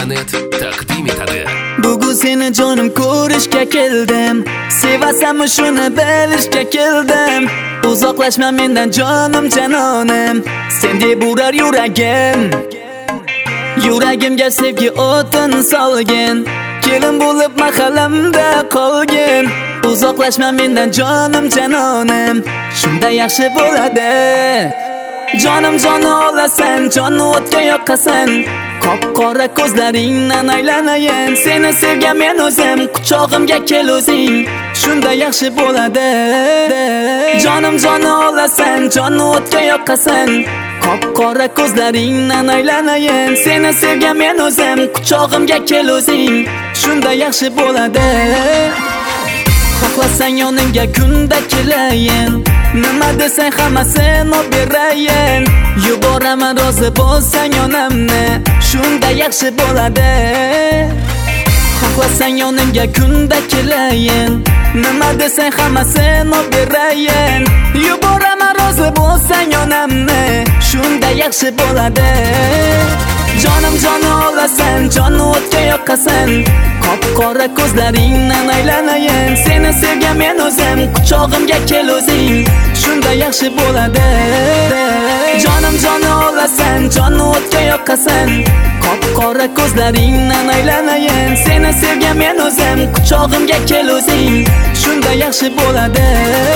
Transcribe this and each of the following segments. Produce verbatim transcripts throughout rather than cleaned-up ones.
Planet taqdim etadi. Bugun seni jonim ko'rishga keldim. Sevasanmi shuni bilishga keldim. Uzoqlashma mendan jonim janonim. Sen deb urar yuragim. Yuragimga sevgi o'tin solgin. Kelin bo'lib mahallamda qolgin. Uzoqlashma mendan jonim janonim. Shunda yaxshi bo'ladi. Jonim jonni olasan, jonni o'tga yoqasan. Qop-qora ko'zlaringdan aylanayin. Seni sevgan men o'zim, quchog'imga kel o'zing. Shunda yaxshi bo'ladi. Jonim jonni olasan, jonni o'tga yoqasan. Qop-qora ko'zlaringdan aylanayin. Seni sevgan men o'zim, quchog'imga kel o'zing. Shunda yaxshi bo'ladi. Xohlasang yoningga kunda kelayin. Nima desang hammasini berayin. Yuboraman rozi bo'lsang yonimni. Shunda yaxshi bo'ladi. Xohlasang yonimga kunda kelayin. Nima desang hammasini berayin. Yuboraman rozi bo'lsang yonimni. Shunda yaxshi bo'ladi. Jonim jonni olasan, jonni o'tga yoqasan. Qop-qora ko'zlaringdan aylanayin. Seni sevgan men o'zim, quchog'imga kel o'zing. Shunda yaxshi bo'ladi. Jonim jonni olasan, jonni o'tga yoqasan. Qop-qora ko'zlaringdan aylanayin. Seni sevgan men o'zim, quchog'imga kel o'zing. Shunda yaxshi bo'ladi.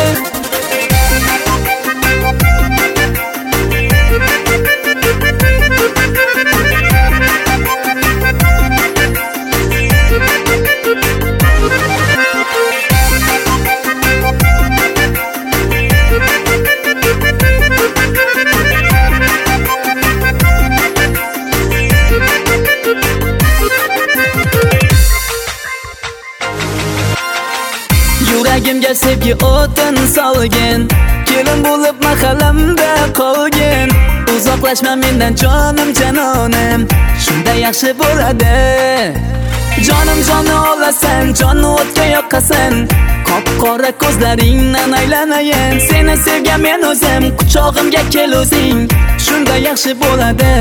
Yuragimga sevgi o'tin solgin. Kelin bo'lib mahallamda qolgin. Uzoqlashma mendan jonim janonim. Shunda yaxshi bo'ladi. Jonim jonni olasan, jonni o'tga yoqasan. Qop-qora ko'zlaringdan aylanayin. Seni sevgan men o'zim, quchog'imga kel o'zing. Shunda yaxshi bo'ladi.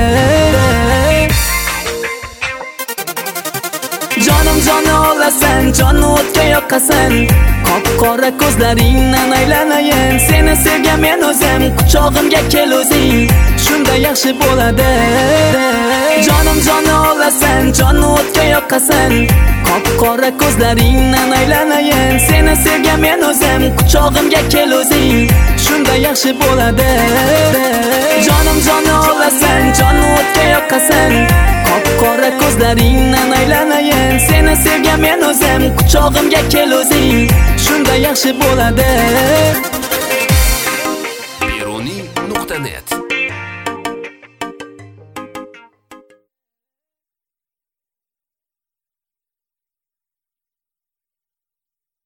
Jonim jonni olasan, jonni o'tga yoqasan. Qop-qora ko'zlaringdan aylanayin. Seni sevgan men o'zim, quchog'imga kel o'zing. Shunda yaxshi bo'ladi. Jonim jonni olasan, jonni o'tga yoqasan. Qop-qora ko'zlaringdan aylanayin. Seni sevgan men o'zim, quchog'imga kel o'zing. Shunda yaxshi bo'ladi. Jonim jonni olasan, jonni o'tga yoqasan. Qop-qora ko'zlaringdan aylanayin. Seni sevgan men o'zim, quchog'imga kel o'zing. Shunda yaxshi bo'ladi.